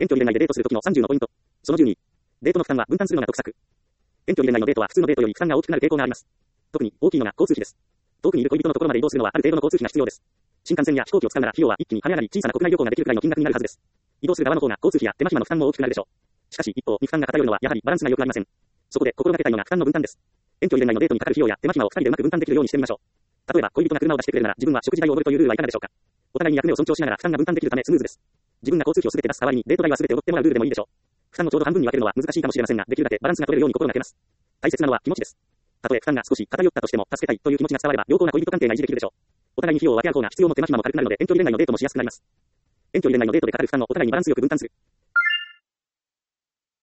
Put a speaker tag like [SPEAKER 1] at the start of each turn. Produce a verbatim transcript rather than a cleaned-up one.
[SPEAKER 1] 遠距離恋愛でデートするときのさんじゅうのポイント。そのじゅうに。デートの負担は分担するのが得策。遠距離恋愛のデートは普通のデートより負担が大きくなる傾向があります。特に大きいのが交通費です。遠くにいる恋人のところまで移動するのはある程度の交通費が必要です。新幹線や飛行機を使うなら費用は一気に跳ね上がり、小さな国内旅行ができるくらいの金額になるはずです。移動する側の方が交通費や手間暇の負担も大きくなるでしょう。しかし一方に負担が偏るのはやはりバランスが良くありません。そこで心がけたいのが負担の分担です。遠距離恋愛のデートにかかる費用や手間暇をふたりでうまく分担できるようにしてみましょう。例えば恋人が車を出してくれるなら自分は食事代をおごるというルールはいかがでしょうか。お互いに役目を尊重しながら負担が分担できるためスムーズです。自分が交通費をすべて出す代わりにデート代はすべておごってもらうルールでもいいでしょう。負担をちょうど半分に分けるのは難しいかもしれませんが、できるだけバランスが取れるように心がけます。大切なのは気持ちです。たとえ負担が少し偏ったとしても助けたいという気持ちが伝われば良好な恋人関係が維持できるでしょう。お互いに費用を分け合う方が必要も手間暇も軽くなるので遠距離恋愛のデートもしやすくなります。遠距離恋愛のデートでかかる負担をお互いにバランスよく分担する。